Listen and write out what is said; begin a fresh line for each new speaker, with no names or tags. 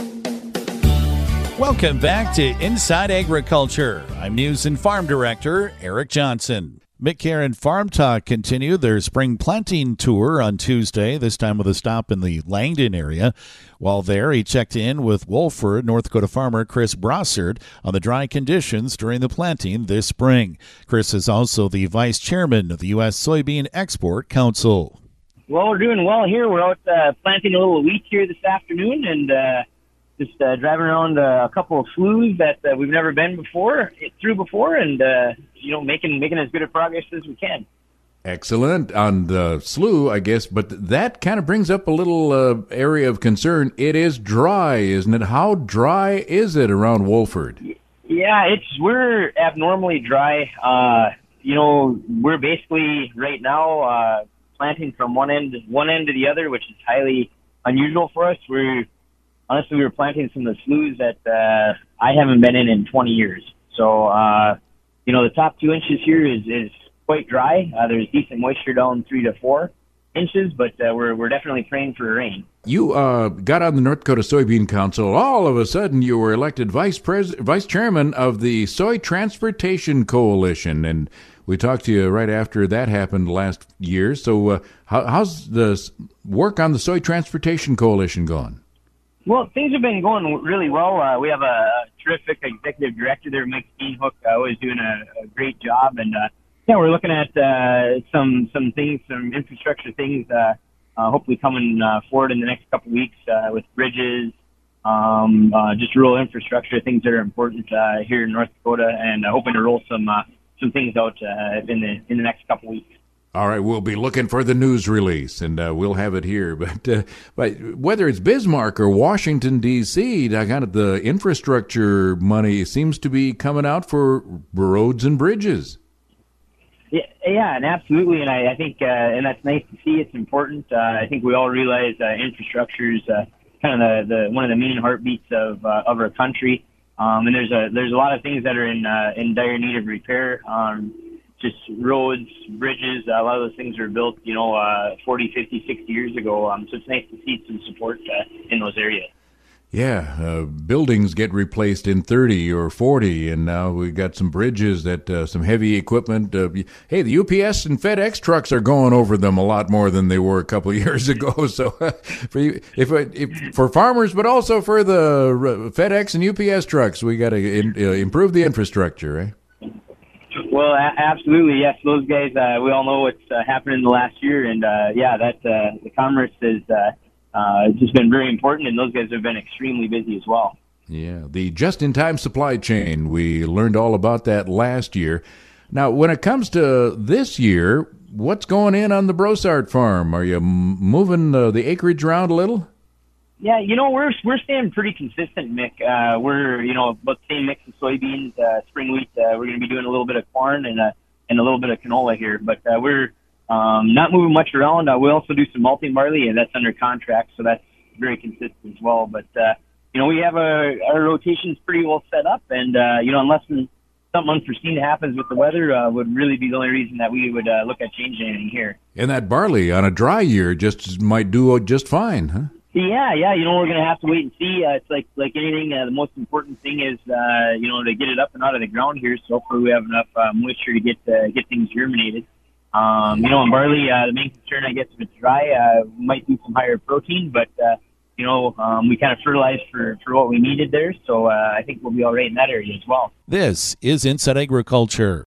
Welcome back to Inside Agriculture. I'm News and Farm Director Eric Johnson. McCarran Farm Talk continued their spring planting tour on Tuesday, this time with a stop in the Langdon area. While there, he checked in with Wolford, North Dakota farmer Chris Brossard on the dry conditions during the planting this spring. Chris is also the vice chairman of the U.S. Soybean Export Council.
Well, we're doing well here. We're out planting a little wheat here this afternoon and just driving around a couple of sloughs that we've never been through before, and making as good a progress as we can.
Excellent on the slough, I guess, but that kind of brings up a little area of concern. It is dry, isn't it? How dry is it around Wolford?
Yeah, we're abnormally dry. We're basically right now planting from one end to the other, which is highly unusual for us. Honestly, we were planting some of the sloughs that I haven't been in 20 years. So, the top 2 inches here is quite dry. There's decent moisture down 3 to 4 inches, but we're definitely praying for rain.
You got on the North Dakota Soybean Council. All of a sudden, you were elected vice chairman of the Soy Transportation Coalition, and we talked to you right after that happened last year. So, how's the work on the Soy Transportation Coalition going?
Well, things have been going really well. We have a terrific executive director there, Mike Steenhoek, always doing a great job. And, we're looking at some things, some infrastructure things, hopefully coming forward in the next couple of weeks with bridges, just rural infrastructure, things that are important here in North Dakota, and hoping to roll some things out in the next couple of weeks.
All right, we'll be looking for the news release, and we'll have it here. But whether it's Bismarck or Washington, D.C., kind of the infrastructure money seems to be coming out for roads and bridges.
Yeah, and absolutely, and I think and that's nice to see. It's important. I think we all realize infrastructure is kind of the one of the main heartbeats of our country. And there's a lot of things that are in dire need of repair. Just roads, bridges, a lot of those things were built, 40, 50, 60 years ago. So it's nice to see some support in those areas.
Yeah, buildings get replaced in 30 or 40, and now we got some bridges that some heavy equipment. Hey, the UPS and FedEx trucks are going over them a lot more than they were a couple of years ago. So for you, if for farmers, but also for the FedEx and UPS trucks, we got to improve the infrastructure, right?
Well, absolutely, yes. Those guys, we all know what's happened in the last year, and the commerce has just been very important, and those guys have been extremely busy as well.
Yeah, the just-in-time supply chain, we learned all about that last year. Now, when it comes to this year, what's going in on the Brossard farm? Are you moving the acreage around a little?
Yeah, we're staying pretty consistent, Mick. We're about the same mix of soybeans, spring wheat. We're going to be doing a little bit of corn and a little bit of canola here, but we're not moving much around. We also do some malting barley, and that's under contract, so that's very consistent as well. But we have our rotations pretty well set up, and unless something unforeseen happens with the weather, would really be the only reason that we would look at changing anything here.
And that barley on a dry year might do just fine, huh?
Yeah. We're going to have to wait and see. It's like anything. The most important thing is, to get it up and out of the ground here. So hopefully we have enough moisture to get things germinated. In barley, the main concern, I guess, if it's dry, might do some higher protein, but we kind of fertilized for what we needed there. So I think we'll be all right in that area as well.
This is Inside Agriculture.